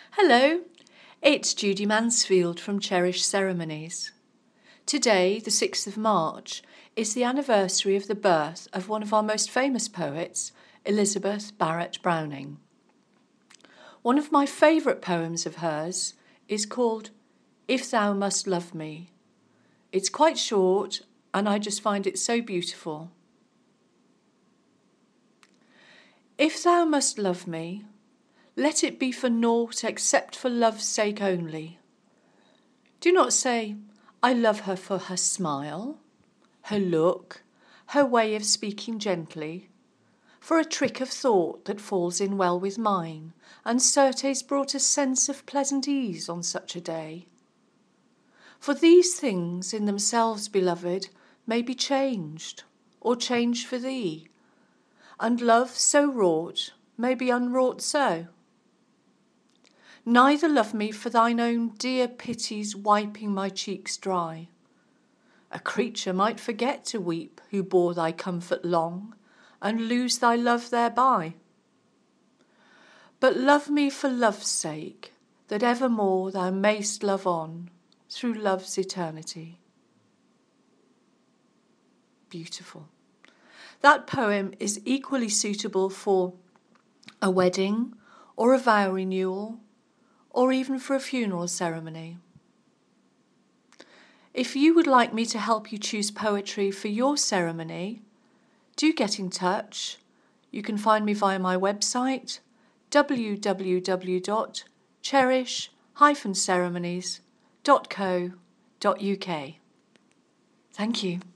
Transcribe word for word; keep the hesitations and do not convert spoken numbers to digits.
Hello, it's Judy Mansfield from Cherish Ceremonies. Today, the sixth of March, is the anniversary of the birth of one of our most famous poets, Elizabeth Barrett Browning. One of my favourite poems of hers is called If Thou Must Love Me. It's quite short and I just find it so beautiful. If thou must love me, let it be for naught except for love's sake only. Do not say, I love her for her smile, her look, her way of speaking gently, for a trick of thought that falls in well with mine, and certes brought a sense of pleasant ease on such a day. For these things in themselves, beloved, may be changed, or changed for thee, and love so wrought may be unwrought so. Neither love me for thine own dear pity's wiping my cheeks dry. A creature might forget to weep who bore thy comfort long, and lose thy love thereby. But love me for love's sake, that evermore thou mayst love on, through love's eternity. Beautiful. That poem is equally suitable for a wedding or a vow renewal, or even for a funeral ceremony. If you would like me to help you choose poetry for your ceremony, do get in touch. You can find me via my website, w w w dot cherish dash ceremonies dot co dot u k. Thank you.